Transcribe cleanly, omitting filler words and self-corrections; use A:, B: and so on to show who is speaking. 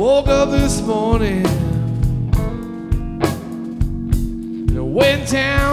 A: woke up this morning and I went down